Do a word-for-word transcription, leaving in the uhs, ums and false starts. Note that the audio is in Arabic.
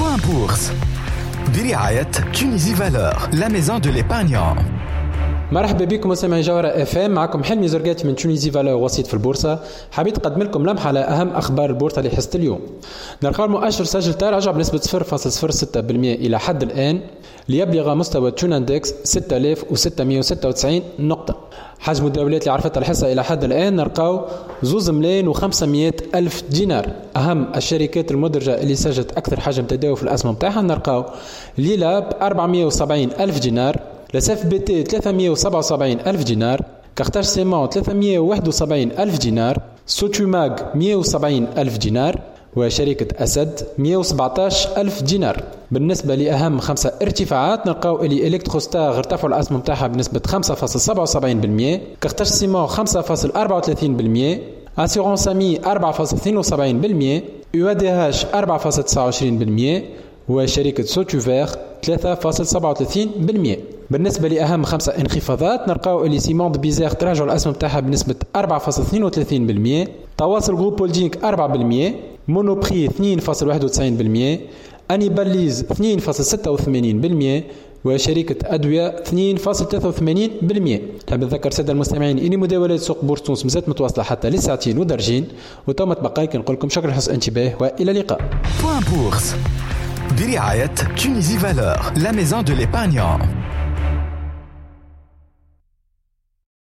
Point Bourse برعاية تونيزي فالور لا ميزون دو ليبارنيون. مرحبا بكم مستمعي جوهرة اف ام، معكم حلمي زرقاتي من تونيزي فالور وسيط في البورصه. حبيت نقدم لكم لمحه على اهم اخبار البورصه اللي حصت اليوم. نرقى المؤشر سجل تراجع بنسبه صفر فاصلة صفر ستة بالمئة الى حد الان ليبلغ مستوى تون اندكس ستة آلاف وستمئة وستة وتسعين نقطه. حجم الدولات اللي عرفتها الحصه الى حد الان نرقاو زوز ملايين وخمسمائة الف دينار. اهم الشركات المدرجه اللي سجلت اكثر حجم تداول في الاسهم نتاعها نرقاو ليلاب أربعمائة وسبعين الف دينار، لساف بي تي ثلاثمائة وسبعة وسبعين الف دينار، كارتاج سيمون ثلاثمائة وواحد وسبعين الف دينار، سوتوماغ مئة وسبعين الف دينار، وشركة أسد مئة وسبعة عشر ألف دينار. بالنسبة لأهم خمسة ارتفاعات نلقاو اللي إلكتروستار ارتفعوا الأسهم نتاعها بنسبة خمسة فاصلة سبعة وسبعين بالمئة، كارتاج سيمون خمسة فاصلة أربعة وثلاثين بالمئة، أسيرونس أمي أربعة فاصلة اثنين وسبعين بالمئة، يو دي هاش أربعة فاصلة تسعة وعشرين بالمئة، وشركة سوتوفير ثلاثة فاصلة سبعة وثلاثين بالمئة. بالنسبة لأهم خمسة انخفاضات نلقاو اللي سيمون دو بيزير تراجع الأسهم نتاعها بنسبة أربعة فاصلة اثنين وثلاثين بالمئة، تواصل جروب هولدينغ أربعة بالمئة، مونوبري اثنين فاصلة واحد وتسعين بالمئة، أنيباليز اثنين فاصلة ستة وثمانين بالمئة، وشركة أدوية اثنين فاصلة ثلاثة وثمانين بالمئة. نحب نذكر سادة المستمعين إني مداولات سوق بورصة تونس مازالت متواصلة حتى لساعتين ودرجين، وتم تبقى نقول لكم شكرا حسن انتباه وإلى اللقاء. Point Bourse برعاية تونيزي فالور لا ميزون دو ليبارنيون.